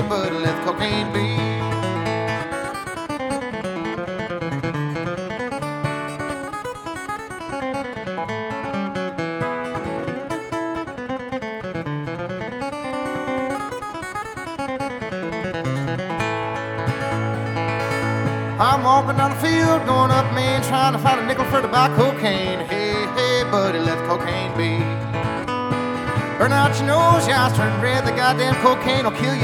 but let the cocaine be. I'm walking down the field, going up Main, trying to find a nickel for to buy cocaine. Hey, hey, buddy, let the cocaine be. Burn out your nose, your eyes turn red. The goddamn cocaine will kill you